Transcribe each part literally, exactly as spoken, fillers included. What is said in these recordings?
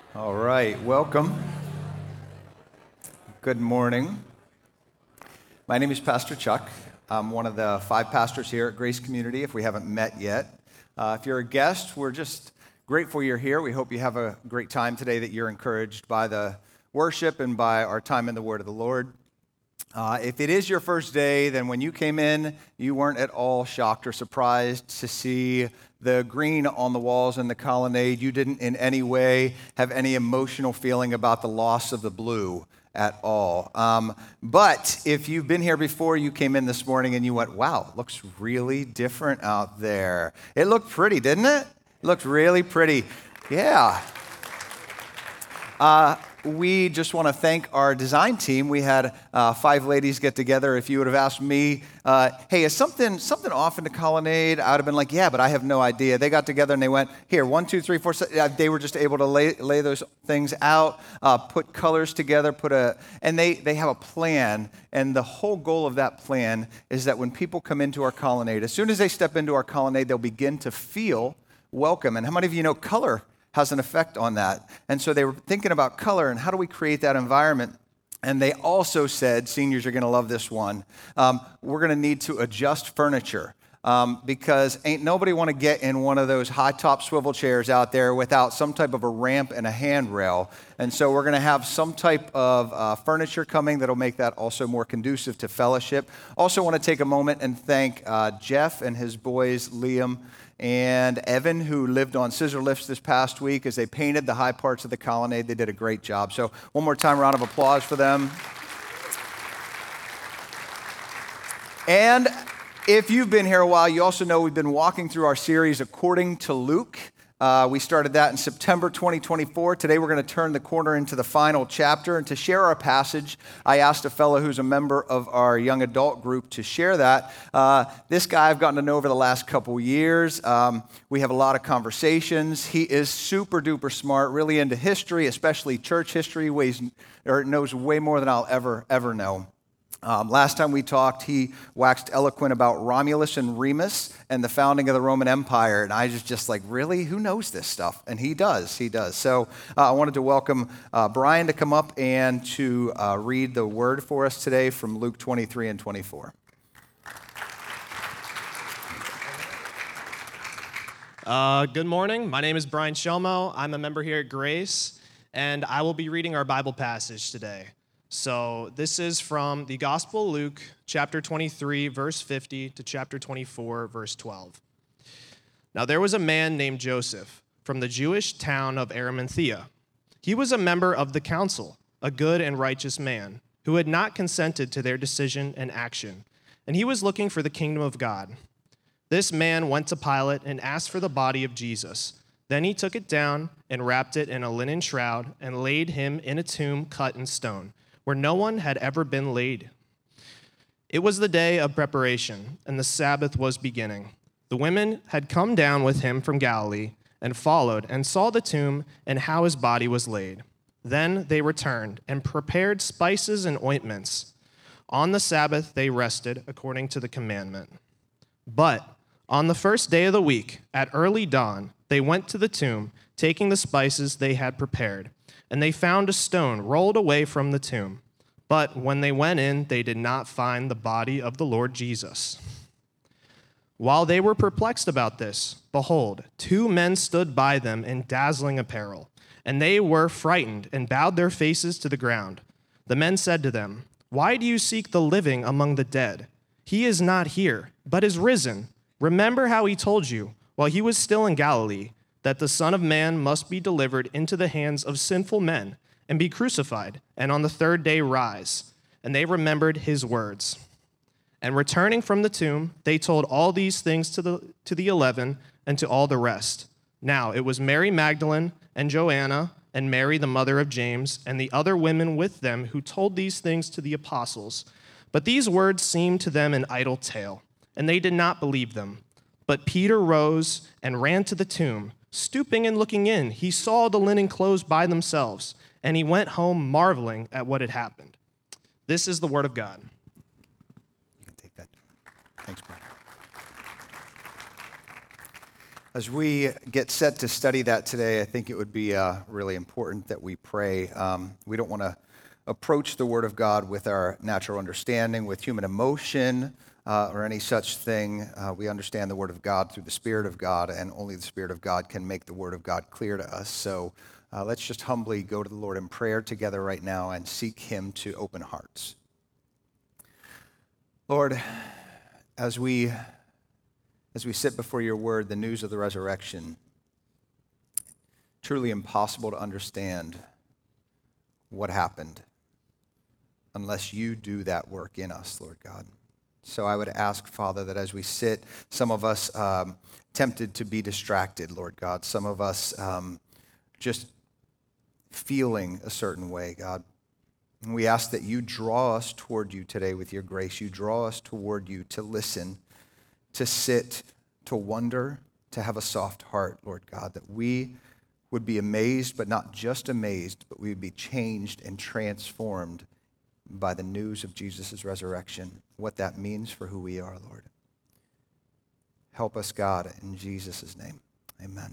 All right, welcome. Good morning. My name is Pastor Chuck. I'm one of the five pastors here at Grace Community, if we haven't met yet. Uh, if you're a guest, we're just grateful you're here. We hope you have a great time today, that you're encouraged by the worship and by our time in the Word of the Lord. Uh, if it is your first day, then when you came in, you weren't at all shocked or surprised to see the green on the walls in the colonnade. You didn't in any way have any emotional feeling about the loss of the blue at all. Um, but if you've been here before, you came in this morning and you went, wow, it looks really different out there. It looked pretty, didn't it? It looked really pretty. Yeah. Uh, we just want to thank our design team. We had uh, five ladies get together. If you would have asked me, uh, hey, is something something off in the colonnade? I would have been like, yeah, but I have no idea. They got together and they went, here, one, two, three, four. Six. They were just able to lay, lay those things out, uh, put colors together, put a, and they, they have a plan. And the whole goal of that plan is that when people come into our colonnade, as soon as they step into our colonnade, they'll begin to feel welcome. And how many of you know color has an effect on that? And so they were thinking about color and how do we create that environment. And they also said, seniors are going to love this one, um, we're going to need to adjust furniture um, because ain't nobody want to get in one of those high top swivel chairs out there without some type of a ramp and a handrail. And so we're going to have some type of uh, furniture coming that'll make that also more conducive to fellowship. Also want to take a moment and thank uh, Jeff and his boys, Liam and Evan, who lived on scissor lifts this past week as they painted the high parts of the colonnade. They did a great job. So one more time, round of applause for them. And if you've been here a while, you also know we've been walking through our series According to Luke. Uh, we started that in September twenty twenty-four. Today we're going to turn the corner into the final chapter. And to share our passage, I asked a fellow who's a member of our young adult group to share that. Uh, this guy I've gotten to know over the last couple years. Um, we have a lot of conversations. He is super duper smart, really into history, especially church history, ways, or knows way more than I'll ever, ever know. Um, last time we talked, he waxed eloquent about Romulus and Remus and the founding of the Roman Empire. And I was just like, really? Who knows this stuff? And he does. He does. So uh, I wanted to welcome uh, Brian to come up and to uh, read the word for us today from Luke twenty-three and twenty-four. Uh, good morning. My name is Brian Shelmo. I'm a member here at Grace, and I will be reading our Bible passage today. So this is from the Gospel of Luke, chapter twenty-three, verse fifty, to chapter twenty-four, verse twelve. Now there was a man named Joseph from the Jewish town of Arimathea. He was a member of the council, a good and righteous man, who had not consented to their decision and action, and he was looking for the kingdom of God. This man went to Pilate and asked for the body of Jesus. Then he took it down and wrapped it in a linen shroud and laid him in a tomb cut in stone, where no one had ever been laid. It was the day of preparation, and the Sabbath was beginning. The women had come down with him from Galilee and followed and saw the tomb and how his body was laid. Then they returned and prepared spices and ointments. On the Sabbath they rested according to the commandment. But on the first day of the week, at early dawn, they went to the tomb, taking the spices they had prepared. And they found a stone rolled away from the tomb. But when they went in, they did not find the body of the Lord Jesus. While they were perplexed about this, behold, two men stood by them in dazzling apparel. And they were frightened and bowed their faces to the ground. The men said to them, "Why do you seek the living among the dead? He is not here, but is risen. Remember how he told you, while he was still in Galilee, that the Son of Man must be delivered into the hands of sinful men and be crucified, and on the third day rise." And they remembered his words. And returning from the tomb, they told all these things to the to the eleven and to all the rest. Now it was Mary Magdalene and Joanna and Mary the mother of James and the other women with them who told these things to the apostles. But these words seemed to them an idle tale, and they did not believe them. But Peter rose and ran to the tomb. Stooping and looking in, he saw the linen clothes by themselves, and he went home marveling at what had happened. This is the word of God. You can take that. Thanks, Brian. As we get set to study that today, I think it would be uh, really important that we pray. Um, we don't want to approach the Word of God with our natural understanding, with human emotion, uh, or any such thing. Uh, we understand the Word of God through the Spirit of God, and only the Spirit of God can make the Word of God clear to us. So uh, let's just humbly go to the Lord in prayer together right now and seek Him to open hearts. Lord, as we As we sit before your word, the news of the resurrection, truly impossible to understand what happened unless you do that work in us, Lord God. So I would ask, Father, that as we sit, some of us um, tempted to be distracted, Lord God, some of us um, just feeling a certain way, God. And we ask that you draw us toward you today with your grace. You draw us toward you to listen, to sit, to wonder, to have a soft heart, Lord God, that we would be amazed, but not just amazed, but we would be changed and transformed by the news of Jesus' resurrection, what that means for who we are, Lord. Help us, God, in Jesus' name. Amen.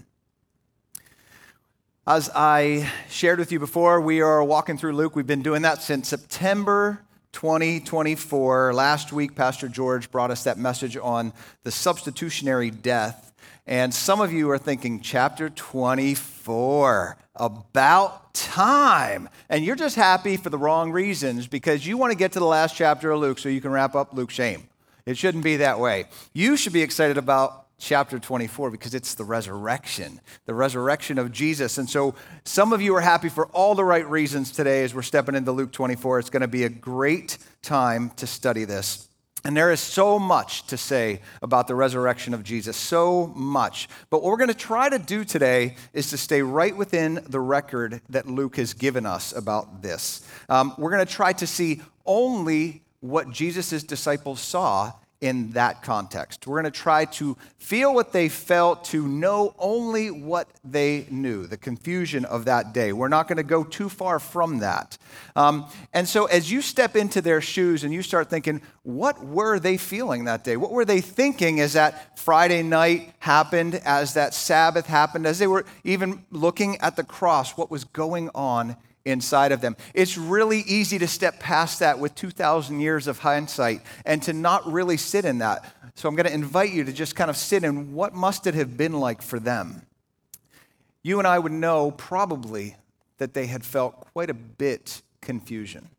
As I shared with you before, we are walking through Luke. We've been doing that since September twenty twenty-four. Last week, Pastor George brought us that message on the substitutionary death. And some of you are thinking, chapter twenty-four, about time. And you're just happy for the wrong reasons because you want to get to the last chapter of Luke so you can wrap up Luke's shame. It shouldn't be that way. You should be excited about chapter twenty-four because it's the resurrection, the resurrection of Jesus. And so some of you are happy for all the right reasons today as we're stepping into Luke twenty-four. It's going to be a great time to study this. And there is so much to say about the resurrection of Jesus, so much. But what we're going to try to do today is to stay right within the record that Luke has given us about this. Um, we're going to try to see only what Jesus' disciples saw in that context. We're going to try to feel what they felt, to know only what they knew, the confusion of that day. We're not going to go too far from that. Um, and so as you step into their shoes and you start thinking, what were they feeling that day? What were they thinking as that Friday night happened, as that Sabbath happened, as they were even looking at the cross, what was going on inside of them? It's really easy to step past that with two thousand years of hindsight and to not really sit in that. So I'm going to invite you to just kind of sit in what must it have been like for them. You and I would know probably that they had felt quite a bit confusion.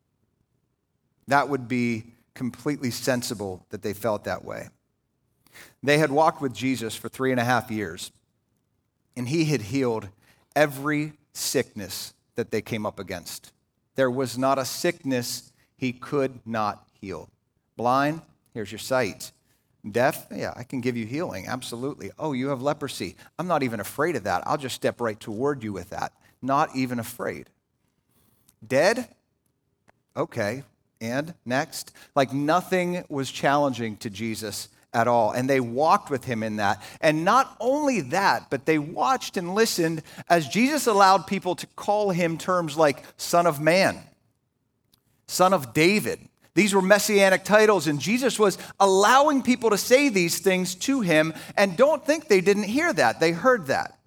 That would be completely sensible that they felt that way. They had walked with Jesus for three and a half years, and he had healed every sickness that they came up against. There was not a sickness he could not heal. Blind, here's your sight. Deaf, yeah, I can give you healing, absolutely. Oh, you have leprosy. I'm not even afraid of that. I'll just step right toward you with that. Not even afraid. Dead? Okay, and next? Like nothing was challenging to Jesus at all. And they walked with him in that. And not only that, but they watched and listened as Jesus allowed people to call him terms like Son of Man, Son of David. These were messianic titles, and Jesus was allowing people to say these things to him. And don't think they didn't hear that. They heard that.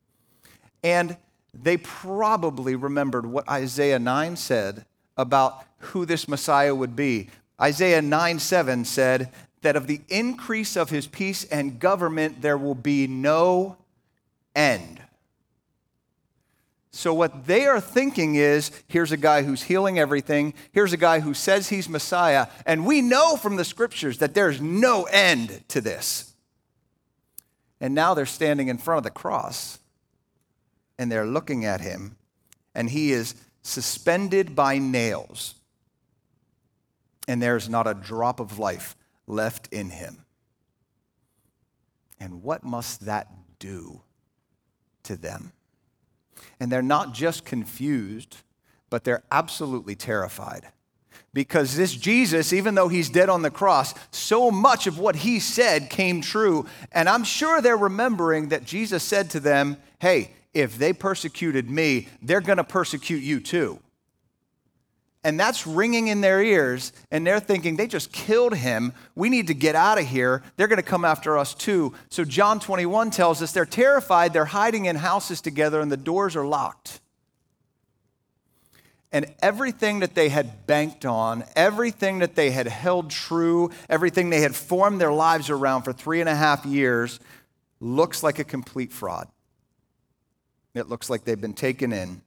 And they probably remembered what Isaiah nine said about who this Messiah would be. Isaiah nine seven said that of the increase of his peace and government, there will be no end. So what they are thinking is, here's a guy who's healing everything. Here's a guy who says he's Messiah. And we know from the scriptures that there's no end to this. And now they're standing in front of the cross, and they're looking at him, and he is suspended by nails, and there's not a drop of life left in him. And what must that do to them? And they're not just confused, but they're absolutely terrified. Because this Jesus, even though he's dead on the cross, so much of what he said came true. And I'm sure they're remembering that Jesus said to them, hey, if they persecuted me, they're going to persecute you too. And that's ringing in their ears, and they're thinking, they just killed him. We need to get out of here. They're going to come after us too. So John twenty-one tells us they're terrified. They're hiding in houses together, and the doors are locked. And everything that they had banked on, everything that they had held true, everything they had formed their lives around for three and a half years looks like a complete fraud. It looks like they've been taken in.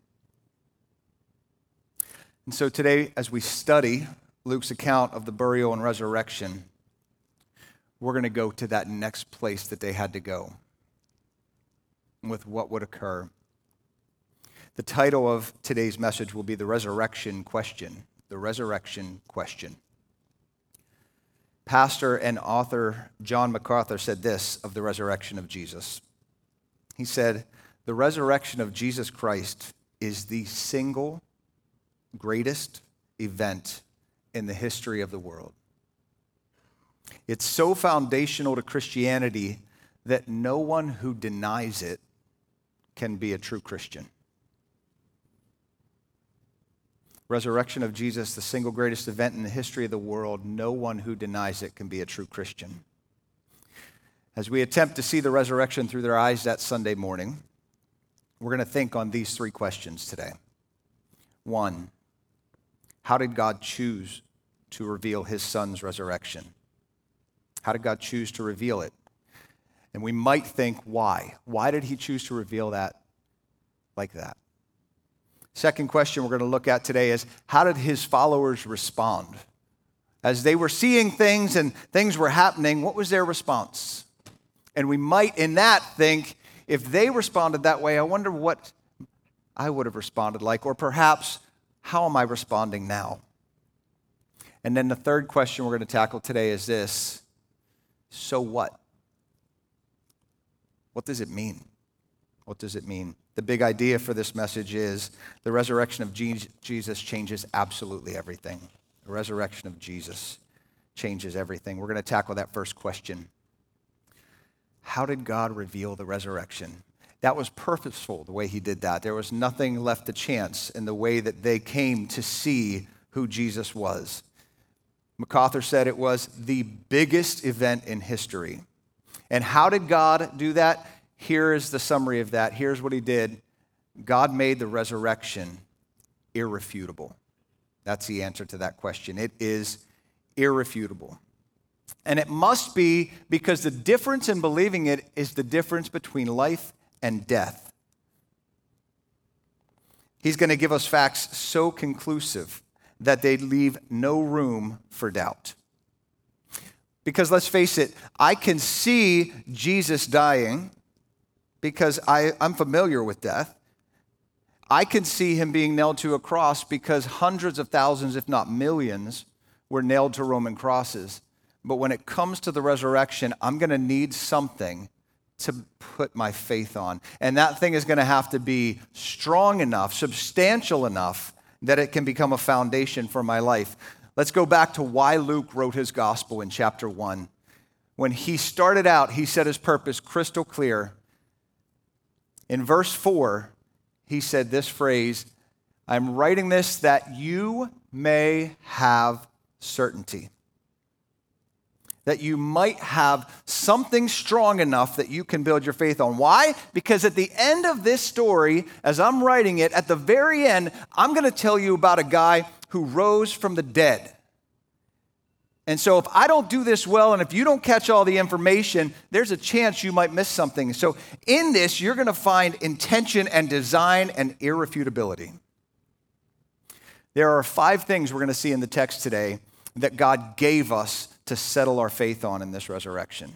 And so today, as we study Luke's account of the burial and resurrection, we're going to go to that next place that they had to go with what would occur. The title of today's message will be The Resurrection Question. The Resurrection Question. Pastor and author John MacArthur said this of the resurrection of Jesus. He said, "The resurrection of Jesus Christ is the single greatest event in the history of the world. It's so foundational to Christianity that no one who denies it can be a true Christian." Resurrection of Jesus, the single greatest event in the history of the world. No one who denies it can be a true Christian. As we attempt to see the resurrection through their eyes that Sunday morning, we're going to think on these three questions today. One, how did God choose to reveal his son's resurrection? How did God choose to reveal it? And we might think, why? Why did he choose to reveal that like that? Second question we're going to look at today is, how did his followers respond? As they were seeing things and things were happening, what was their response? And we might in that think, if they responded that way, I wonder what I would have responded like, or perhaps, how am I responding now? And then the third question we're going to tackle today is this: so what? What does it mean? What does it mean? The big idea for this message is the resurrection of Jesus changes absolutely everything. The resurrection of Jesus changes everything. We're going to tackle that first question. How did God reveal the resurrection? That was purposeful, the way he did that. There was nothing left to chance in the way that they came to see who Jesus was. MacArthur said it was the biggest event in history. And how did God do that? Here is the summary of that. Here's what he did. God made the resurrection irrefutable. That's the answer to that question. It is irrefutable. And it must be because the difference in believing it is the difference between life and death. He's going to give us facts so conclusive that they leave no room for doubt. Because let's face it, I can see Jesus dying because I, I'm familiar with death. I can see him being nailed to a cross because hundreds of thousands, if not millions, were nailed to Roman crosses. But when it comes to the resurrection, I'm going to need something to put my faith on. And that thing is going to have to be strong enough, substantial enough, that it can become a foundation for my life. Let's go back to why Luke wrote his gospel in chapter one. When he started out, he set his purpose crystal clear. In verse four, he said this phrase, "I'm writing this that you may have certainty." That you might have something strong enough that you can build your faith on. Why? Because at the end of this story, as I'm writing it, at the very end, I'm going to tell you about a guy who rose from the dead. And so if I don't do this well, and if you don't catch all the information, there's a chance you might miss something. So in this, you're going to find intention and design and irrefutability. There are five things we're going to see in the text today that God gave us to settle our faith on in this resurrection.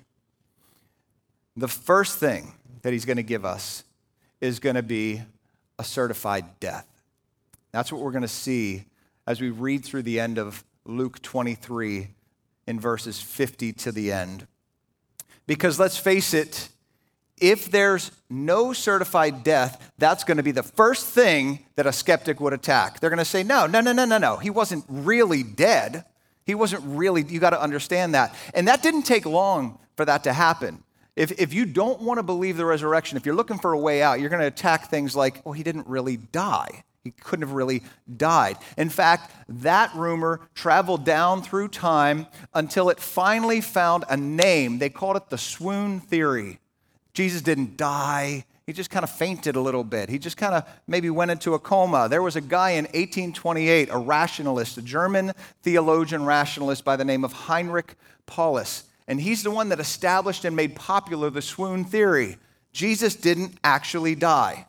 The first thing that he's going to give us is going to be a certified death. That's what we're going to see as we read through the end of Luke twenty-three in verses fifty to the end. Because let's face it, if there's no certified death, that's going to be the first thing that a skeptic would attack. They're going to say, no, no, no, no, no, no. He wasn't really dead. He wasn't really, you got to understand that. And that didn't take long for that to happen. If, if you don't want to believe the resurrection, if you're looking for a way out, you're going to attack things like, well, he didn't really die. He couldn't have really died. In fact, that rumor traveled down through time until it finally found a name. They called it the swoon theory. Jesus didn't die. He just kind of fainted a little bit. He just kind of maybe went into a coma. There was a guy in eighteen twenty-eight, a rationalist, a German theologian rationalist by the name of Heinrich Paulus. And he's the one that established and made popular the swoon theory. Jesus didn't actually die.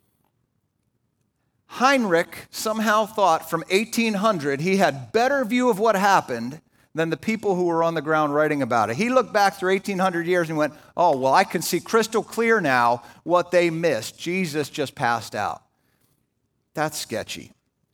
Heinrich somehow thought from eighteen hundred he had better view of what happened than the people who were on the ground writing about it. He looked back through eighteen hundred years and went, oh, well, I can see crystal clear now what they missed. Jesus just passed out. That's sketchy.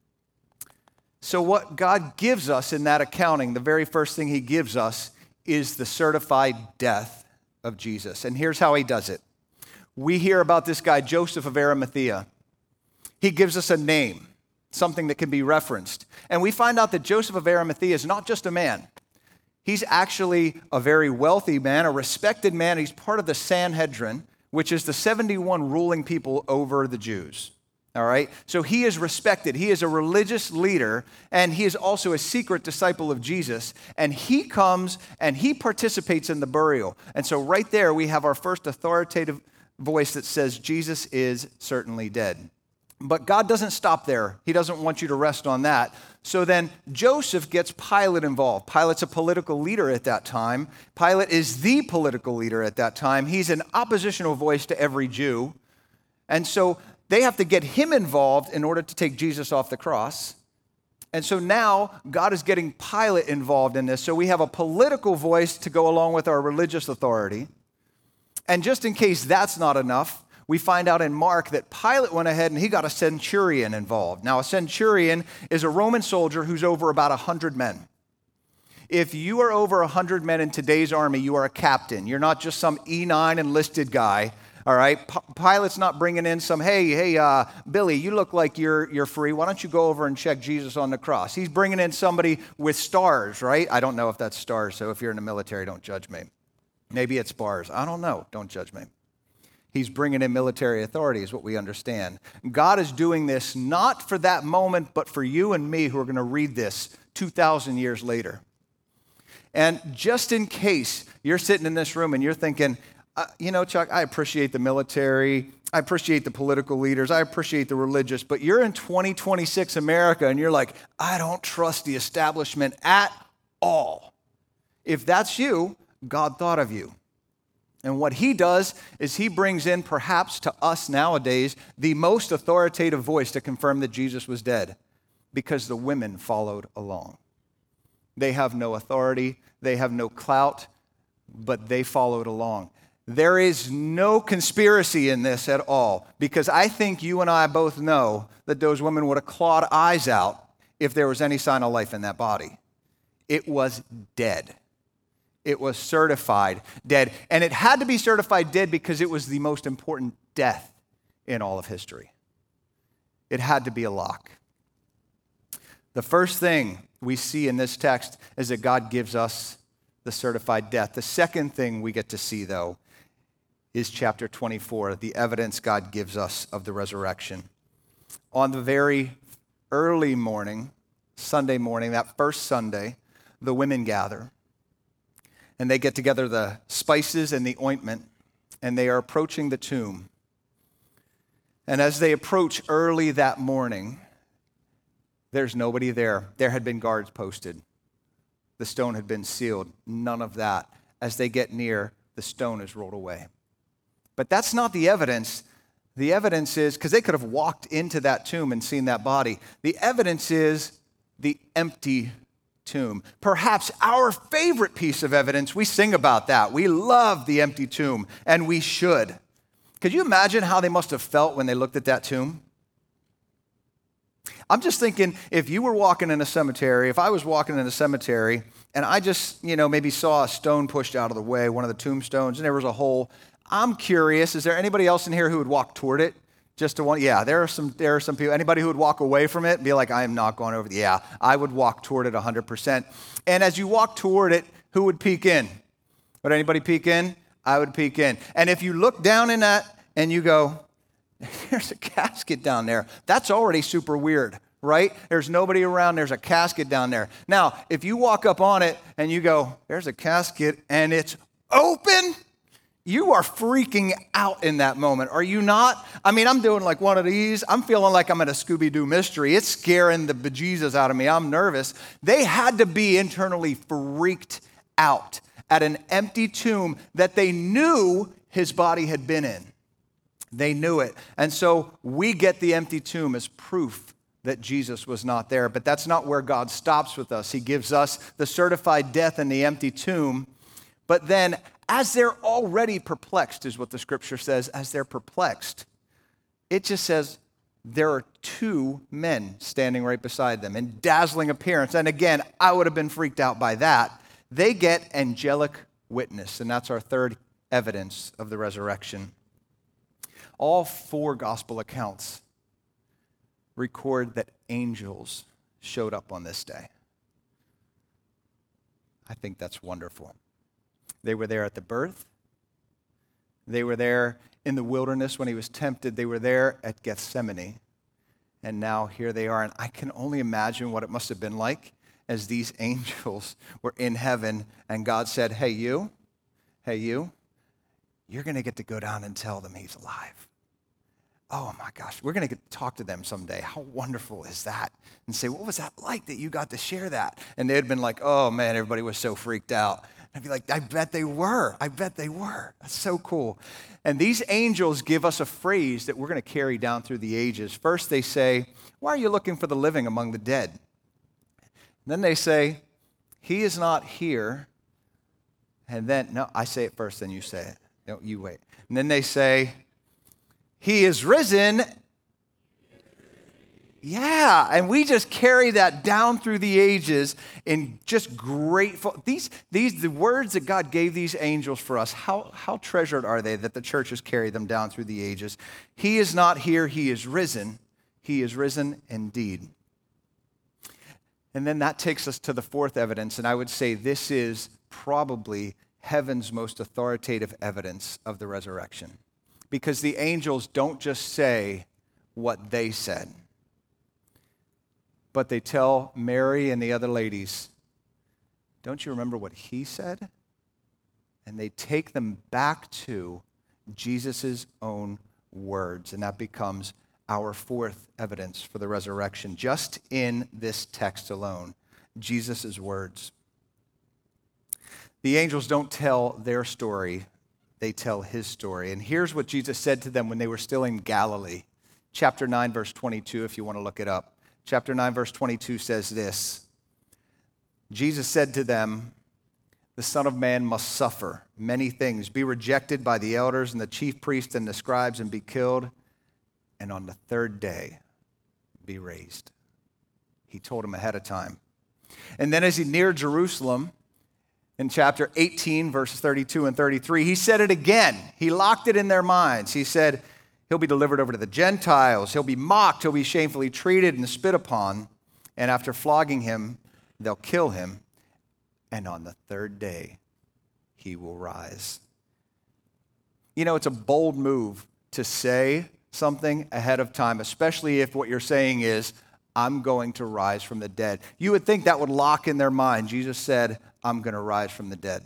So what God gives us in that accounting, the very first thing he gives us is the certified death of Jesus. And here's how he does it. We hear about this guy, Joseph of Arimathea. He gives us a name, something that can be referenced. And we find out that Joseph of Arimathea is not just a man. He's actually a very wealthy man, a respected man. He's part of the Sanhedrin, which is the seventy-one ruling people over the Jews. All right? So he is respected. He is a religious leader, and he is also a secret disciple of Jesus. And he comes and he participates in the burial. And so right there we have our first authoritative voice that says Jesus is certainly dead. But God doesn't stop there. He doesn't want you to rest on that. So then Joseph gets Pilate involved. Pilate's a political leader at that time. Pilate is the political leader at that time. He's an oppositional voice to every Jew. And so they have to get him involved in order to take Jesus off the cross. And so now God is getting Pilate involved in this. So we have a political voice to go along with our religious authority. And just in case that's not enough, we find out in Mark that Pilate went ahead and he got a centurion involved. Now, a centurion is a Roman soldier who's over about one hundred men. If you are over one hundred men in today's army, you are a captain. You're not just some E nine enlisted guy, all right? P- Pilate's not bringing in some, hey, hey, uh, Billy, you look like you're, you're free. Why don't you go over and check Jesus on the cross? He's bringing in somebody with stars, right? I don't know if that's stars, so if you're in the military, don't judge me. Maybe it's bars. I don't know. Don't judge me. He's bringing in military authority is what we understand. God is doing this not for that moment, but for you and me who are going to read this two thousand years later. And just in case you're sitting in this room and you're thinking, uh, you know, Chuck, I appreciate the military. I appreciate the political leaders. I appreciate the religious. But you're in twenty twenty-six America and you're like, I don't trust the establishment at all. If that's you, God thought of you. And what he does is he brings in, perhaps to us nowadays, the most authoritative voice to confirm that Jesus was dead, because the women followed along. They have no authority, they have no clout, but they followed along. There is no conspiracy in this at all, because I think you and I both know that those women would have clawed eyes out if there was any sign of life in that body. It was dead. It was certified dead. And it had to be certified dead because it was the most important death in all of history. It had to be a lock. The first thing we see in this text is that God gives us the certified death. The second thing we get to see, though, is chapter twenty-four, the evidence God gives us of the resurrection. On the very early morning, Sunday morning, that first Sunday, the women gather. And they get together the spices and the ointment, and they are approaching the tomb. And as they approach early that morning, there's nobody there. There had been guards posted. The stone had been sealed. None of that. As they get near, the stone is rolled away. But that's not the evidence. The evidence is, because they could have walked into that tomb and seen that body. The evidence is the empty tomb. Perhaps our favorite piece of evidence. We sing about that. We love the empty tomb, and we should. Could you imagine how they must have felt when they looked at that tomb? I'm just thinking, if you were walking in a cemetery, if I was walking in a cemetery, and I just, you know, maybe saw a stone pushed out of the way, one of the tombstones, and there was a hole, I'm curious, is there anybody else in here who would walk toward it? Just to one, yeah, there are some there are some people, anybody who would walk away from it and be like, I am not going over the, yeah, I would walk toward it one hundred percent. And as you walk toward it, who would peek in? Would anybody peek in? I would peek in. And if you look down in that and you go, There's a casket down there. That's already super weird, right? There's nobody around. There's a casket down there. Now, if you walk up on it and you go, there's a casket and it's open, you are freaking out in that moment, are you not? I mean, I'm doing like one of these. I'm feeling like I'm in a Scooby-Doo mystery. It's scaring the bejesus out of me. I'm nervous. They had to be internally freaked out at an empty tomb that they knew his body had been in. They knew it. And so we get the empty tomb as proof that Jesus was not there. But that's not where God stops with us. He gives us the certified death in the empty tomb. But then, as they're already perplexed, is what the scripture says, as they're perplexed, it just says there are two men standing right beside them in dazzling appearance. And again, I would have been freaked out by that. They get angelic witness, and that's our third evidence of the resurrection. All four gospel accounts record that angels showed up on this day. I think that's wonderful. They were there at the birth. They were there in the wilderness when he was tempted. They were there at Gethsemane. And now here they are. And I can only imagine what it must have been like as these angels were in heaven and God said, hey, you, hey, you, you're going to get to go down and tell them he's alive. Oh my gosh, we're going to get to talk to them someday. How wonderful is that? And say, what was that like that you got to share that? And they'd been like, oh man, everybody was so freaked out. I'd be like, I bet they were. I bet they were. That's so cool. And these angels give us a phrase that we're going to carry down through the ages. First, they say, why are you looking for the living among the dead? And then they say, he is not here. And then, no, I say it first, then you say it. No, you wait. And then they say, he is risen. Yeah, and we just carry that down through the ages in just grateful. These, these, the words that God gave these angels for us, how, how treasured are they that the church has carried them down through the ages? He is not here, he is risen. He is risen indeed. And then that takes us to the fourth evidence, and I would say this is probably heaven's most authoritative evidence of the resurrection. Because the angels don't just say what they said, but they tell Mary and the other ladies, don't you remember what he said? And they take them back to Jesus' own words, and that becomes our fourth evidence for the resurrection, just in this text alone, Jesus' words. The angels don't tell their story, they tell his story. And here's what Jesus said to them when they were still in Galilee. Chapter nine, verse twenty-two, if you want to look it up. Chapter nine, verse twenty-two says this. Jesus said to them, the Son of Man must suffer many things, be rejected by the elders and the chief priests and the scribes, and be killed, and on the third day be raised. He told them ahead of time. And then as he neared Jerusalem, in chapter eighteen, verses thirty-two and thirty-three, he said it again. He locked it in their minds. He said, he'll be delivered over to the Gentiles. He'll be mocked. He'll be shamefully treated and spit upon. And after flogging him, they'll kill him. And on the third day, he will rise. You know, it's a bold move to say something ahead of time, especially if what you're saying is, I'm going to rise from the dead. You would think that would lock in their mind. Jesus said, I'm going to rise from the dead.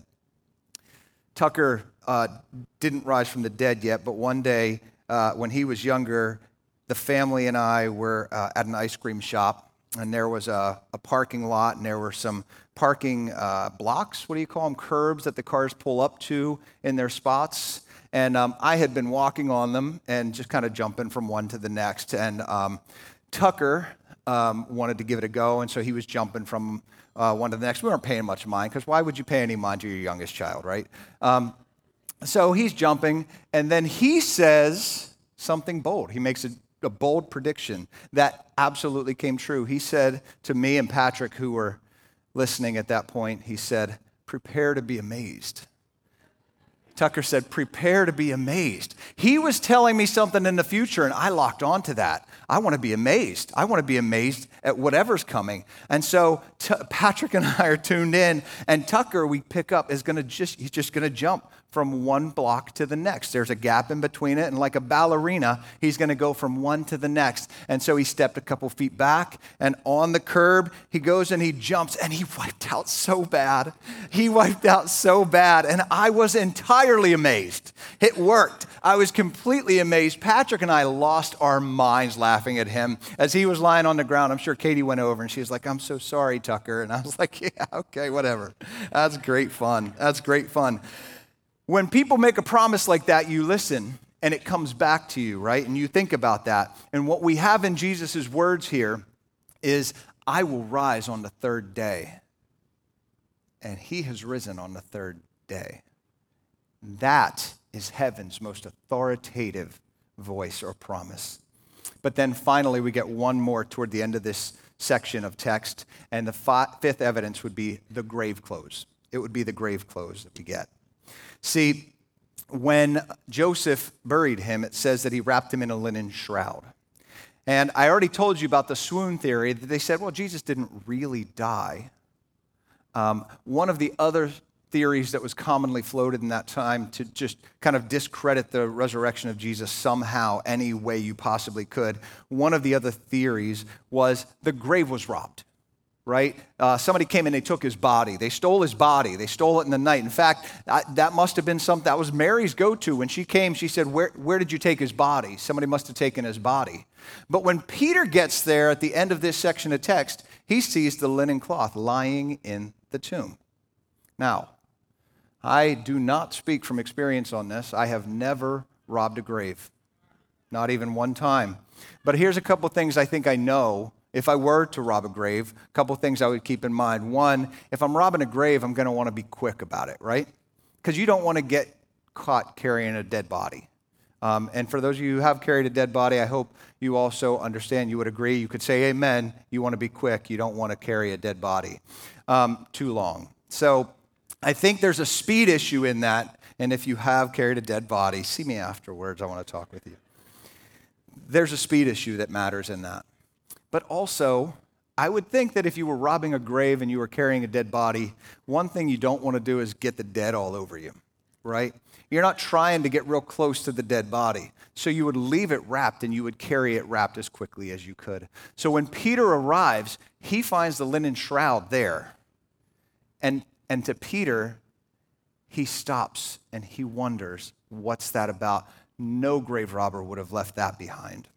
Tucker uh, didn't rise from the dead yet, but one day uh, when he was younger, the family and I were uh, at an ice cream shop, and there was a, a parking lot, and there were some parking uh, blocks, what do you call them, curbs that the cars pull up to in their spots. And um, I had been walking on them and just kind of jumping from one to the next. And um, Tucker um, wanted to give it a go, and so he was jumping from uh, one to the next. We weren't paying much mind, because why would you pay any mind to your youngest child, right? Um, so he's jumping, and then he says something bold. He makes a, a bold prediction that absolutely came true. He said to me and Patrick, who were listening at that point, he said, prepare to be amazed. Tucker said, prepare to be amazed. He was telling me something in the future, and I locked on to that. I want to be amazed. I want to be amazed at whatever's coming. And so T- Patrick and I are tuned in, and Tucker, we pick up, is going to just, he's just going to jump from one block to the next. There's a gap in between it, and like a ballerina, he's going to go from one to the next. And so he stepped a couple feet back, and on the curb, he goes and he jumps, and he wiped out so bad. He wiped out so bad, and I was entirely amazed. It worked. I was completely amazed. Patrick and I lost our minds laughing at him as he was lying on the ground. I'm sure Katie went over, and she was like, "I'm so sorry, Tucker." And I was like, "Yeah, okay, whatever." That's great fun. That's great fun. When people make a promise like that, you listen, and it comes back to you, right? And you think about that. And what we have in Jesus' words here is, "I will rise on the third day." And he has risen on the third day. That is heaven's most authoritative voice or promise. But then finally, we get one more toward the end of this section of text, and the fi- fifth evidence would be the grave clothes. It would be the grave clothes that we get. See, when Joseph buried him, it says that he wrapped him in a linen shroud. And I already told you about the swoon theory, that they said, well, Jesus didn't really die. Um, one of the other theories that was commonly floated in that time to just kind of discredit the resurrection of Jesus somehow, any way you possibly could, one of the other theories was the grave was robbed, right? Uh, somebody came and they took his body. They stole his body. They stole it in the night. In fact, that, that must have been something, that was Mary's go-to. When she came, she said, where, where did you take his body? Somebody must have taken his body. But when Peter gets there at the end of this section of text, he sees the linen cloth lying in the tomb. Now, I do not speak from experience on this. I have never robbed a grave, not even one time. But here's a couple things I think I know. If I were to rob a grave, a couple things I would keep in mind. One, if I'm robbing a grave, I'm going to want to be quick about it, right? Because you don't want to get caught carrying a dead body. Um, and for those of you who have carried a dead body, I hope you also understand, you would agree, you could say amen, you want to be quick, you don't want to carry a dead body um, too long. So I think there's a speed issue in that, and if you have carried a dead body, see me afterwards, I want to talk with you. There's a speed issue that matters in that. But also, I would think that if you were robbing a grave and you were carrying a dead body, one thing you don't want to do is get the dead all over you, right? You're not trying to get real close to the dead body. So you would leave it wrapped and you would carry it wrapped as quickly as you could. So when Peter arrives, he finds the linen shroud there. And, and to Peter, he stops and he wonders, what's that about? No grave robber would have left that behind.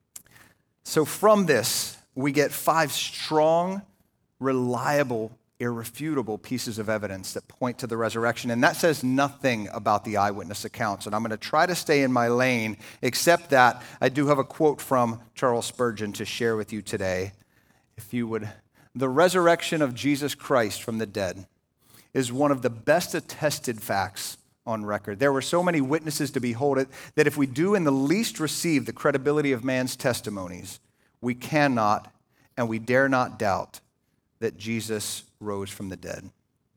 So from this, we get five strong, reliable, irrefutable pieces of evidence that point to the resurrection. And that says nothing about the eyewitness accounts. And I'm going to try to stay in my lane, except that I do have a quote from Charles Spurgeon to share with you today. If you would, the resurrection of Jesus Christ from the dead is one of the best attested facts on record. There were so many witnesses to behold it that if we do in the least receive the credibility of man's testimonies, we cannot and we dare not doubt that Jesus rose from the dead.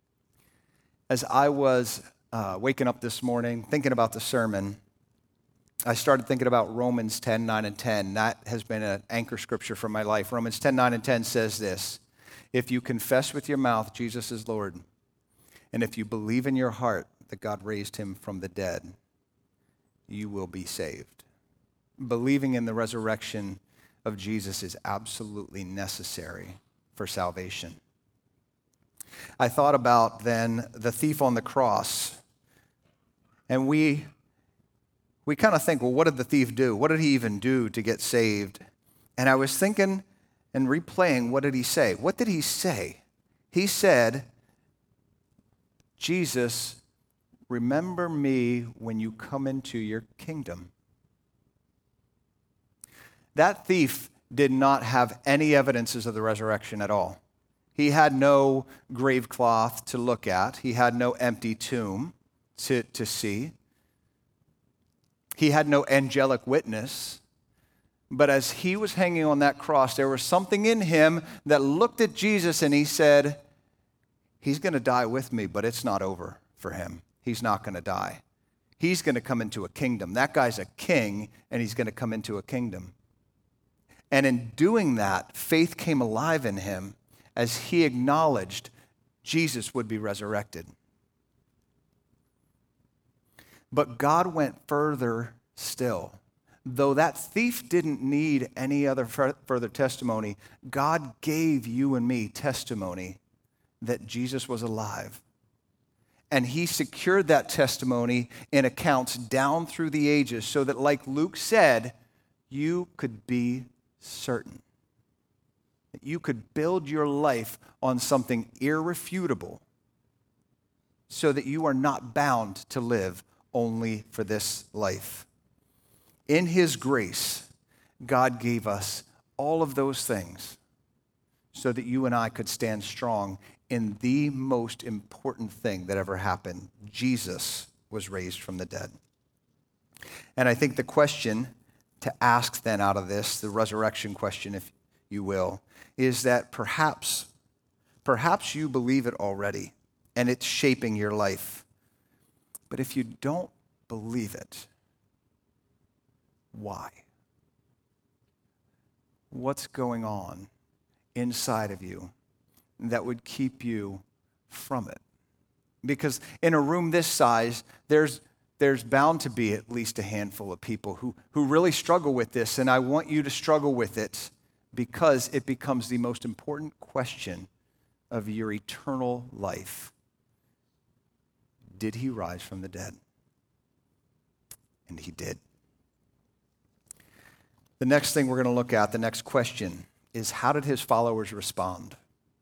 As I was uh, waking up this morning, thinking about the sermon, I started thinking about Romans ten, nine, and ten. That has been an anchor scripture for my life. Romans ten, nine, and ten says this: if you confess with your mouth Jesus is Lord, and if you believe in your heart that God raised him from the dead, you will be saved. Believing in the resurrection of Jesus is absolutely necessary for salvation. I thought about then the thief on the cross, and we we kind of think, well, what did the thief do? What did he even do to get saved? And I was thinking and replaying, what did he say? What did he say? He said, Jesus, remember me when you come into your kingdom. That thief did not have any evidences of the resurrection at all. He had no grave cloth to look at. He had no empty tomb to, to see. He had no angelic witness. But as he was hanging on that cross, there was something in him that looked at Jesus and he said, he's going to die with me, but it's not over for him. He's not going to die. He's going to come into a kingdom. That guy's a king, and he's going to come into a kingdom. And in doing that, faith came alive in him as he acknowledged Jesus would be resurrected. But God went further still. Though that thief didn't need any other further testimony, God gave you and me testimony that Jesus was alive. And he secured that testimony in accounts down through the ages so that, like Luke said, you could be certain. That you could build your life on something irrefutable so that you are not bound to live only for this life. In his grace, God gave us all of those things so that you and I could stand strong in the most important thing that ever happened. Jesus was raised from the dead. And I think the question to ask then out of this, the resurrection question, if you will, is that perhaps, perhaps you believe it already and it's shaping your life. But if you don't believe it, why? What's going on inside of you that would keep you from it? Because in a room this size, there's there's bound to be at least a handful of people who, who really struggle with this, and I want you to struggle with it because it becomes the most important question of your eternal life. Did he rise from the dead? And he did. The next thing we're going to look at, the next question, is how did his followers respond?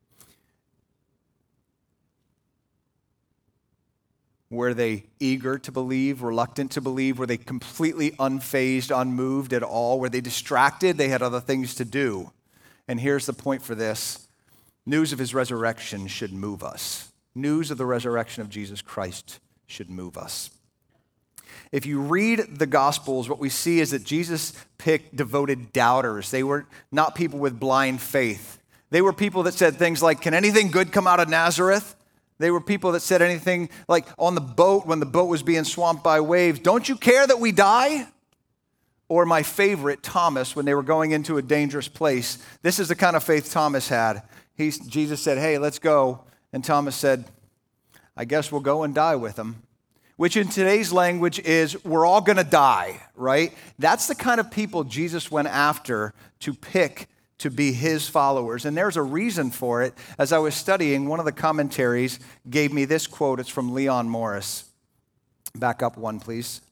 Were they eager to believe, reluctant to believe? Were they completely unfazed, unmoved at all? Were they distracted? They had other things to do. And here's the point for this. News of his resurrection should move us. News of the resurrection of Jesus Christ should move us. If you read the Gospels, what we see is that Jesus picked devoted doubters. They were not people with blind faith. They were people that said things like, can anything good come out of Nazareth? They were people that said anything like on the boat when the boat was being swamped by waves, don't you care that we die? Or my favorite, Thomas, when they were going into a dangerous place. This is the kind of faith Thomas had. He, Jesus said, hey, let's go. And Thomas said, I guess we'll go and die with him. Which in today's language is, we're all going to die, right? That's the kind of people Jesus went after to pick to be his followers. And there's a reason for it. As I was studying, one of the commentaries gave me this quote. It's from Leon Morris. Back up one, please.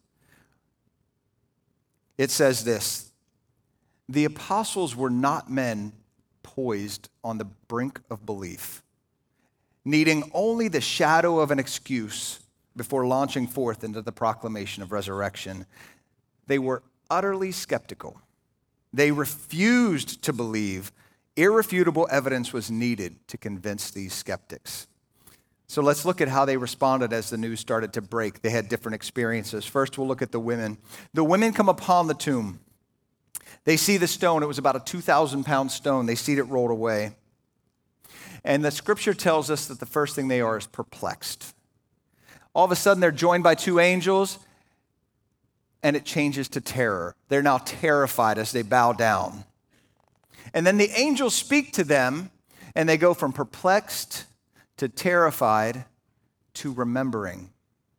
It says this: the apostles were not men poised on the brink of belief, needing only the shadow of an excuse before launching forth into the proclamation of resurrection. They were utterly skeptical. They refused to believe. Irrefutable evidence was needed to convince these skeptics. So let's look at how they responded as the news started to break. They had different experiences. First, we'll look at the women. The women come upon the tomb. They see the stone. It was about a two thousand pound stone. They see it rolled away. And the scripture tells us that the first thing they are is perplexed. All of a sudden, they're joined by two angels, and it changes to terror. They're now terrified as they bow down. And then the angels speak to them, and they go from perplexed to terrified to remembering.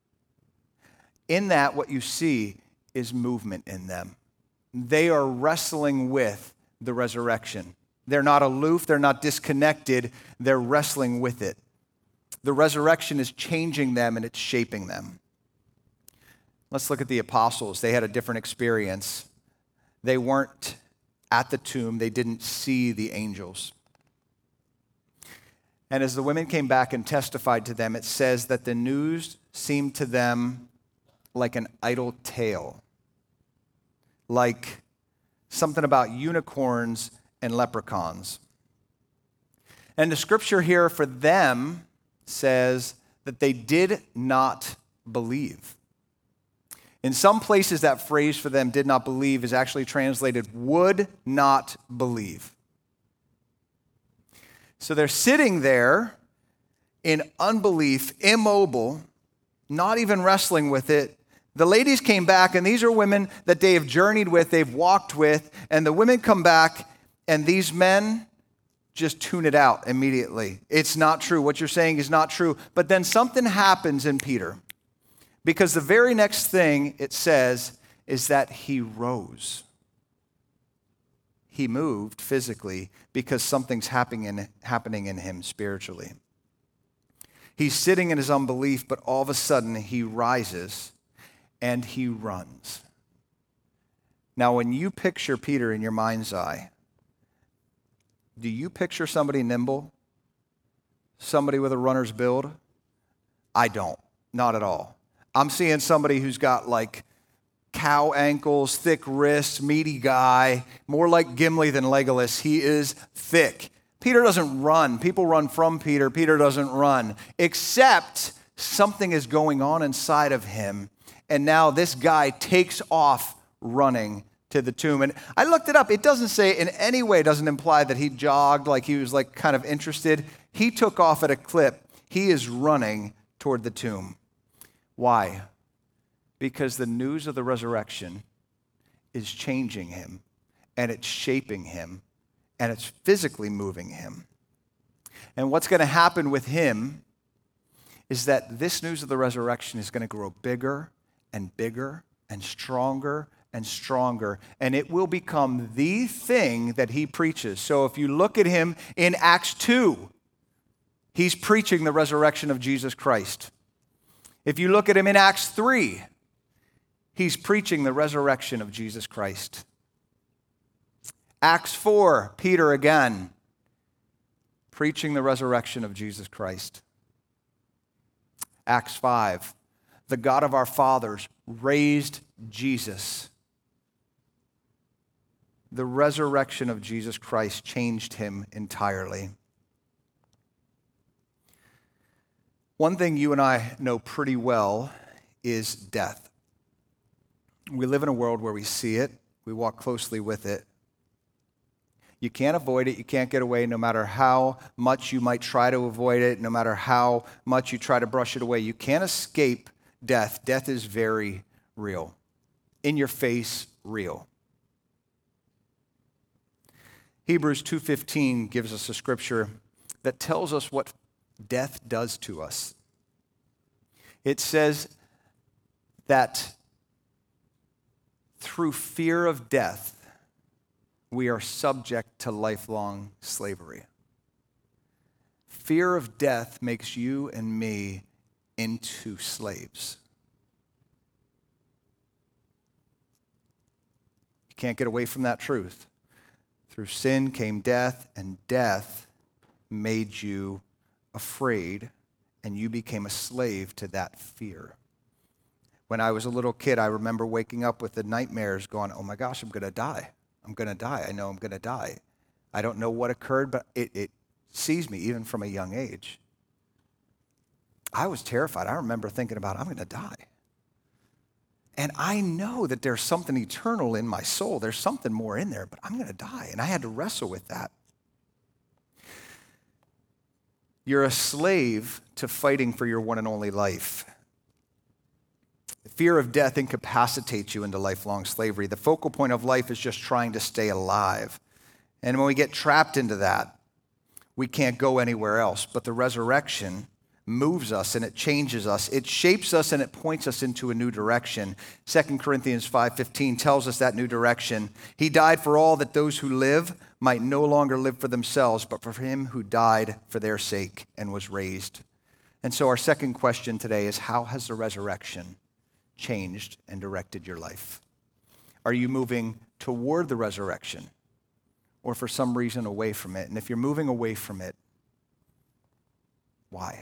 In that, what you see is movement in them. They are wrestling with the resurrection. They're not aloof, they're not disconnected, they're wrestling with it. The resurrection is changing them and it's shaping them. Let's look at the apostles. They had a different experience. They weren't at the tomb. They didn't see the angels. And as the women came back and testified to them, it says that the news seemed to them like an idle tale, like something about unicorns and leprechauns. And the scripture here for them says that they did not believe. In some places, that phrase for them, did not believe, is actually translated, would not believe. So they're sitting there in unbelief, immobile, not even wrestling with it. The ladies came back, and these are women that they have journeyed with, they've walked with, and the women come back, and these men just tune it out immediately. It's not true. What you're saying is not true. But then something happens in Peter. Because the very next thing it says is that he rose. He moved physically because something's happening in, happening in him spiritually. He's sitting in his unbelief, but all of a sudden he rises and he runs. Now, when you picture Peter in your mind's eye, do you picture somebody nimble? Somebody with a runner's build? I don't, not at all. I'm seeing somebody who's got like cow ankles, thick wrists, meaty guy, more like Gimli than Legolas. He is thick. Peter doesn't run. People run from Peter. Peter doesn't run, except something is going on inside of him. And now this guy takes off running to the tomb. And I looked it up. It doesn't say in any way, doesn't imply that he jogged, like he was like kind of interested. He took off at a clip. He is running toward the tomb. Why? Because the news of the resurrection is changing him, and it's shaping him, and it's physically moving him. And what's going to happen with him is that this news of the resurrection is going to grow bigger and bigger and stronger and stronger, and it will become the thing that he preaches. So if you look at him in Acts two, he's preaching the resurrection of Jesus Christ. If you look at him in Acts three, he's preaching the resurrection of Jesus Christ. Acts four, Peter again, preaching the resurrection of Jesus Christ. Acts five, the God of our fathers raised Jesus. The resurrection of Jesus Christ changed him entirely. One thing you and I know pretty well is death. We live in a world where we see it, we walk closely with it. You can't avoid it, you can't get away, no matter how much you might try to avoid it, no matter how much you try to brush it away. You can't escape death. Death is very real. In your face, real. Hebrews two fifteen gives us a scripture that tells us what death does to us. It says that through fear of death, we are subject to lifelong slavery. Fear of death makes you and me into slaves. You can't get away from that truth. Through sin came death, and death made you afraid, and you became a slave to that fear. When I was a little kid, I remember waking up with the nightmares going, oh my gosh, I'm going to die. I'm going to die. I know I'm going to die. I don't know what occurred, but it, it seized me even from a young age. I was terrified. I remember thinking about, I'm going to die. And I know that there's something eternal in my soul. There's something more in there, but I'm going to die. And I had to wrestle with that. You're a slave to fighting for your one and only life. The fear of death incapacitates you into lifelong slavery. The focal point of life is just trying to stay alive. And when we get trapped into that, we can't go anywhere else. But the resurrection moves us and it changes us. It shapes us and it points us into a new direction. Second Corinthians five fifteen tells us that new direction. He died for all that those who live might no longer live for themselves, but for him who died for their sake and was raised. And so our second question today is, how has the resurrection changed and directed your life? Are you moving toward the resurrection or for some reason away from it? And if you're moving away from it, why?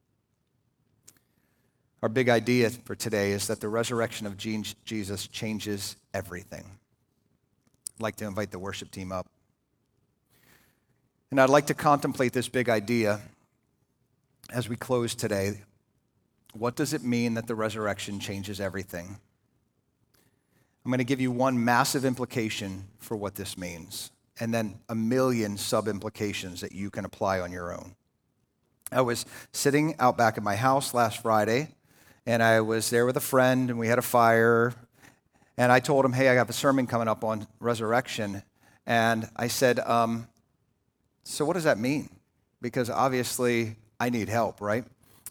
Our big idea for today is that the resurrection of Jesus changes everything. I'd like to invite the worship team up. And I'd like to contemplate this big idea as we close today. What does it mean that the resurrection changes everything? I'm going to give you one massive implication for what this means, and then a million sub-implications that you can apply on your own. I was sitting out back at my house last Friday, and I was there with a friend, and we had a fire, and I told him, hey, I have a sermon coming up on resurrection, and I said, um, so what does that mean? Because obviously I need help, right?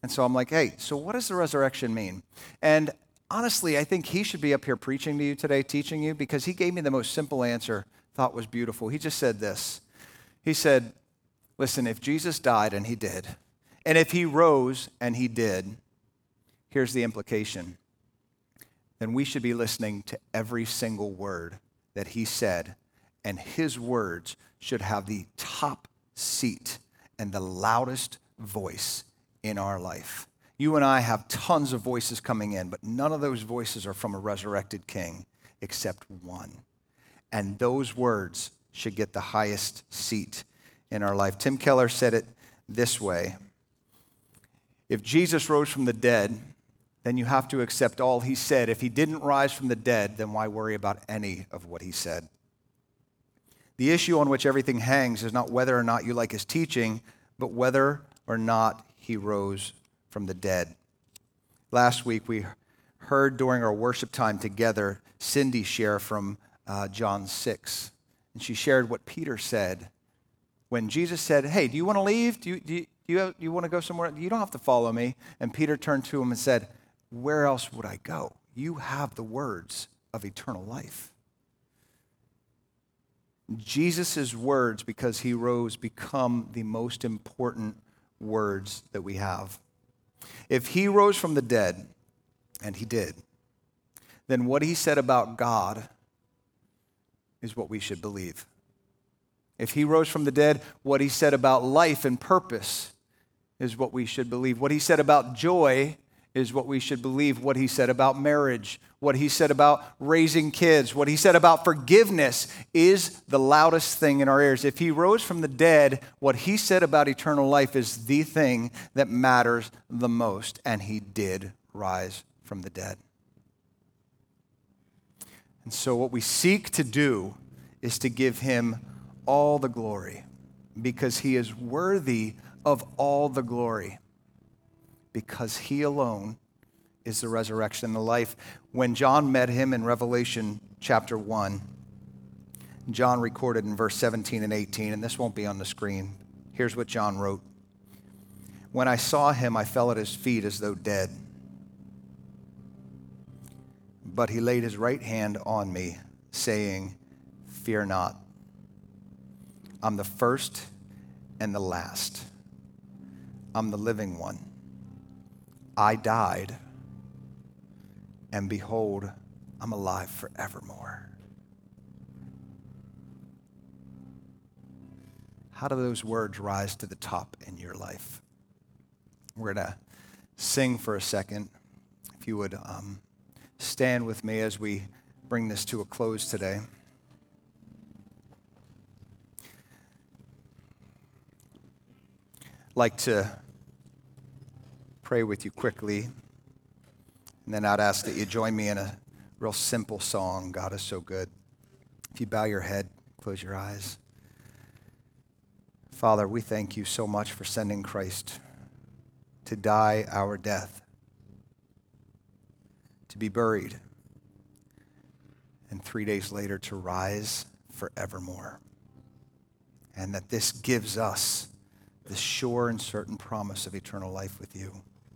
And so I'm like, hey, so what does the resurrection mean? And honestly, I think he should be up here preaching to you today, teaching you, because he gave me the most simple answer, thought was beautiful. He just said this. He said, listen, if Jesus died, and he did, and if he rose, and he did, here's the implication. Then we should be listening to every single word that he said, and his words should have the top seat and the loudest voice in our life. You and I have tons of voices coming in, but none of those voices are from a resurrected king except one. And those words should get the highest seat in our life. Tim Keller said it this way. If Jesus rose from the dead, then you have to accept all he said. If he didn't rise from the dead, then why worry about any of what he said? The issue on which everything hangs is not whether or not you like his teaching, but whether or not he rose from the dead. Last week, we heard during our worship time together, Cindy share from uh, John six. And she shared what Peter said when Jesus said, hey, do you want to leave? Do you, do you, do you, you want to go somewhere? You don't have to follow me. And Peter turned to him and said, where else would I go? You have the words of eternal life. Jesus' words, because he rose, become the most important words that we have. If he rose from the dead, and he did, then what he said about God is what we should believe. If he rose from the dead, what he said about life and purpose is what we should believe. What he said about joy is what we should believe. What he said about marriage, what he said about raising kids, what he said about forgiveness is the loudest thing in our ears. If he rose from the dead, what he said about eternal life is the thing that matters the most. And he did rise from the dead. And so what we seek to do is to give him all the glory, because he is worthy of all the glory, because he alone is the resurrection and the life. When John met him in Revelation chapter one, John recorded in verse seventeen and eighteen, and this won't be on the screen. Here's what John wrote. When I saw him, I fell at his feet as though dead. But he laid his right hand on me, saying, fear not. I'm the first and the last. I'm the living one. I died, and behold, I'm alive forevermore. How do those words rise to the top in your life? We're going to sing for a second. If you would um, stand with me as we bring this to a close today. I'd like to pray with you quickly, and then I'd ask that you join me in a real simple song, God is so good. If you bow your head, close your eyes. Father, we thank you so much for sending Christ to die our death, to be buried, and three days later to rise forevermore. And that this gives us the sure and certain promise of eternal life with you.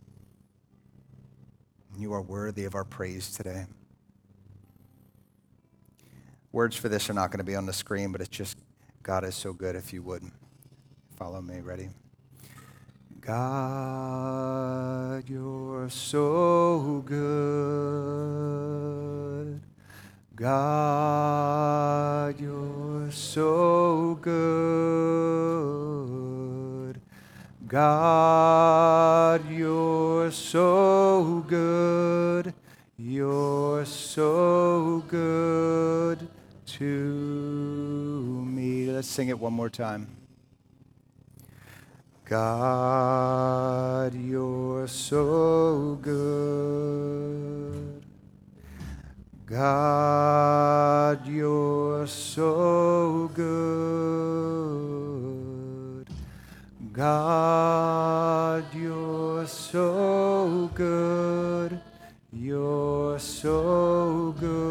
You are worthy of our praise today. Words for this are not going to be on the screen, but it's just, God is so good. If you would, follow me. Ready? God, you're so good. God, you're so good. God, you're so good. You're so good to me. Let's sing it one more time. God, you're so good. God, you're so good. God, you're so good. You're so good